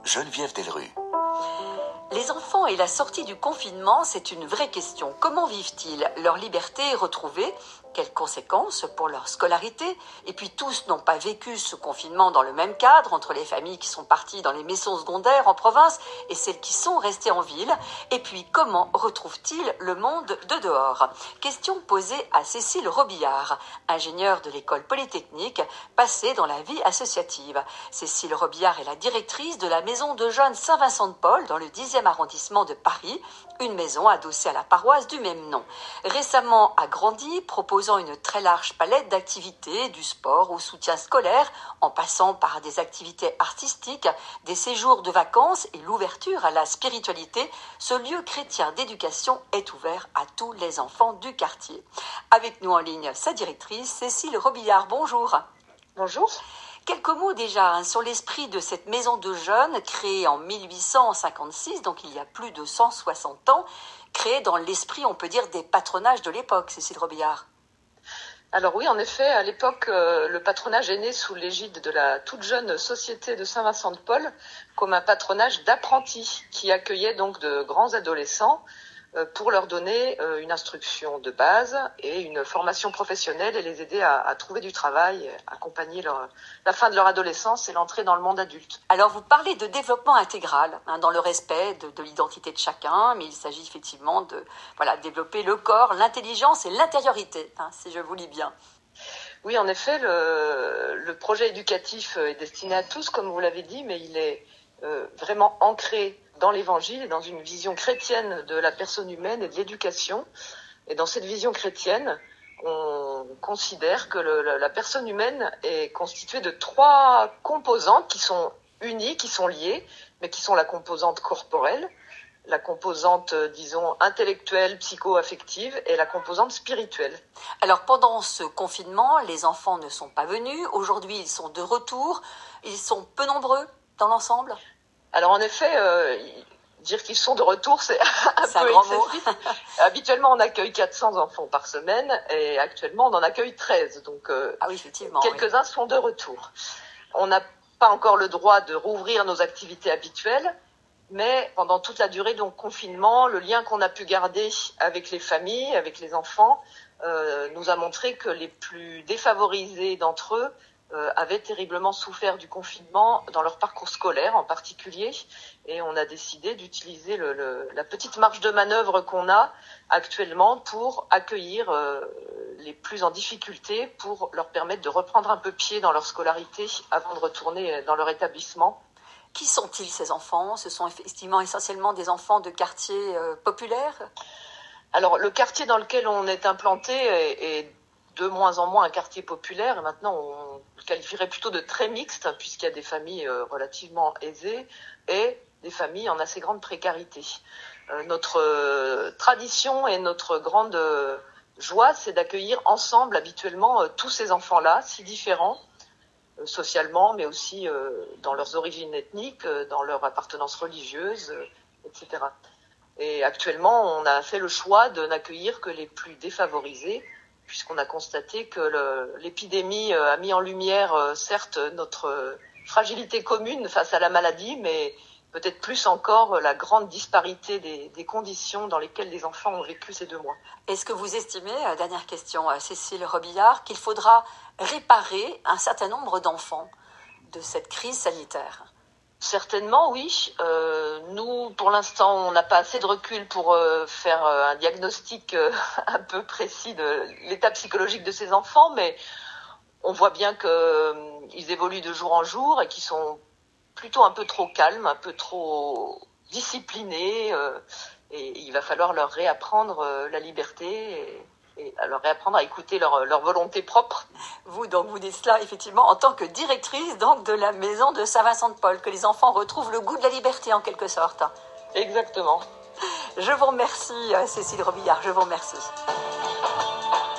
Geneviève Delrue. Les enfants et la sortie du confinement, c'est une vraie question. Comment vivent-ils? Leur liberté est retrouvée? Quelles conséquences pour leur scolarité? Et puis tous n'ont pas vécu ce confinement dans le même cadre, entre les familles qui sont parties dans les maisons secondaires en province et celles qui sont restées en ville. Et puis comment retrouvent-ils le monde de dehors? Question posée à Cécile Robillard, ingénieure de l'école polytechnique, passée dans la vie associative. Cécile Robillard est la directrice de la maison de jeunes Saint-Vincent-de-Paul dans le 10e arrondissement de Paris, une maison adossée à la paroisse du même nom. Récemment agrandie, proposant une très large palette d'activités, du sport au soutien scolaire, en passant par des activités artistiques, des séjours de vacances et l'ouverture à la spiritualité, ce lieu chrétien d'éducation est ouvert à tous les enfants du quartier. Avec nous en ligne, sa directrice, Cécile Robillard. Bonjour. Bonjour. Quelques mots déjà sur l'esprit de cette maison de jeunes créée en 1856, donc il y a plus de 160 ans, créée dans l'esprit, on peut dire, des patronages de l'époque, Cécile Robillard. Alors oui, en effet, à l'époque, le patronage est né sous l'égide de la toute jeune société de Saint-Vincent-de-Paul comme un patronage d'apprentis qui accueillait donc de grands adolescents pour leur donner une instruction de base et une formation professionnelle et les aider à trouver du travail, accompagner la fin de leur adolescence et l'entrée dans le monde adulte. Alors vous parlez de développement intégral, dans le respect de l'identité de chacun, mais il s'agit effectivement de développer le corps, l'intelligence et l'intériorité, si je vous lis bien. Oui, en effet, le projet éducatif est destiné à tous, comme vous l'avez dit, mais il est vraiment ancré dans l'Évangile et dans une vision chrétienne de la personne humaine et de l'éducation. Et dans cette vision chrétienne, on considère que la personne humaine est constituée de 3 composantes qui sont unies, qui sont liées, mais qui sont la composante corporelle, la composante, disons, intellectuelle, psycho-affective et la composante spirituelle. Alors pendant ce confinement, les enfants ne sont pas venus. Aujourd'hui, ils sont de retour. Ils sont peu nombreux dans l'ensemble. Alors en effet, dire qu'ils sont de retour, c'est un peu excessif. Habituellement, on accueille 400 enfants par semaine et actuellement, on en accueille 13. Donc oui, effectivement, quelques-uns sont de retour. On n'a pas encore le droit de rouvrir nos activités habituelles, mais pendant toute la durée du confinement, le lien qu'on a pu garder avec les familles, avec les enfants, nous a montré que les plus défavorisés d'entre eux avaient terriblement souffert du confinement dans leur parcours scolaire en particulier, et on a décidé d'utiliser la petite marge de manœuvre qu'on a actuellement pour accueillir les plus en difficulté, pour leur permettre de reprendre un peu pied dans leur scolarité avant de retourner dans leur établissement. Qui sont-ils, ces enfants? Ce sont effectivement essentiellement des enfants de quartiers populaires? Alors, le quartier dans lequel on est implanté est de moins en moins un quartier populaire. Et maintenant, on le qualifierait plutôt de très mixte, puisqu'il y a des familles relativement aisées et des familles en assez grande précarité. Notre tradition et notre grande joie, c'est d'accueillir ensemble habituellement tous ces enfants-là, si différents, socialement, mais aussi dans leurs origines ethniques, dans leur appartenance religieuse, etc. Et actuellement, on a fait le choix de n'accueillir que les plus défavorisés, puisqu'on a constaté que l'épidémie a mis en lumière, certes, notre fragilité commune face à la maladie, mais peut-être plus encore la grande disparité des conditions dans lesquelles les enfants ont vécu ces 2 mois. Est-ce que vous estimez, dernière question, Cécile Robillard, qu'il faudra réparer un certain nombre d'enfants de cette crise sanitaire? Certainement, oui. Nous, pour l'instant, on n'a pas assez de recul pour faire un diagnostic un peu précis de l'état psychologique de ces enfants, mais on voit bien qu'ils évoluent de jour en jour et qu'ils sont plutôt un peu trop calmes, un peu trop disciplinés, et il va falloir leur réapprendre la liberté et leur réapprendre à écouter leur volonté propre. Vous dites cela effectivement en tant que directrice de la maison de Saint-Vincent-de-Paul, que les enfants retrouvent le goût de la liberté en quelque sorte. Exactement. Je vous remercie, Cécile Robillard, je vous remercie.